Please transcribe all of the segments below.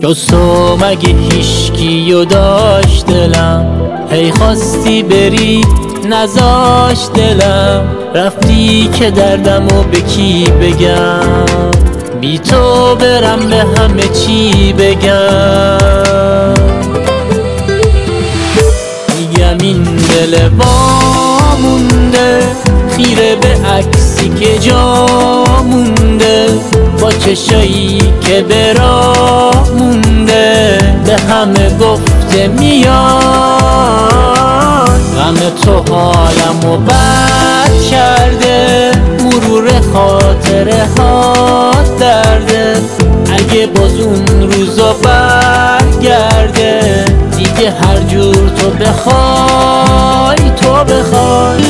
جز تو مگه هیشکیو داشت دلم، هی خواستی بری نذاش دلم، رفتی که دردمو به کی بگم، بی تو برم به همه چی بگم. میگم این دل وامونده، خیره به عکسی که جا مونده، با چشایی که به راه مونده، به همه گفته میاد، غم تو حالمو بد کرده، مرور خاطره ها درده، اگه باز اون روزا برگرده، دیگه هر جور تو بخوای تو بخوای.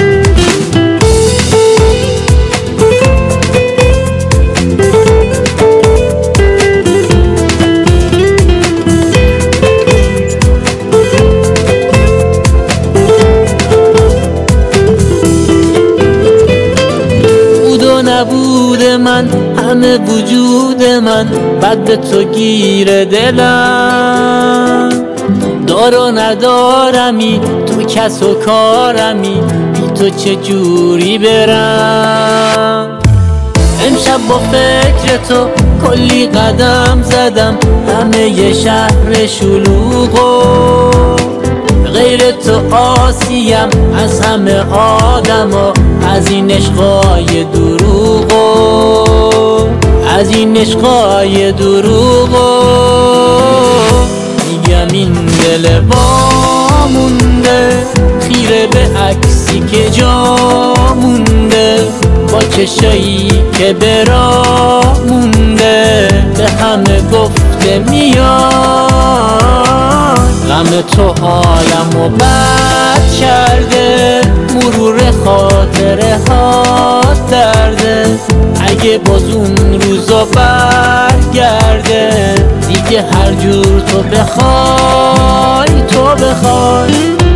نبود من همه وجود من، بعد به تو گیر دلم، دار و ندارمی تو کس و کارمی، بی تو چه جوری برم. امشب با فکر تو کلی قدم زدم، همه ی شهر شلوغو، غیر تو آسیم از همه آدما، از این عشقای دروغو، از این عشقای دروغو. میگم این دل وامونده، خیره به عکسی که جا مونده، با چشایی که به راه مونده، به همه گفته میاد، غم تو حالمو بد کرده، مرور خاطره ها درده، اگه باز اون روزا برگرده، دیگه هر جور تو بخوای تو بخوای.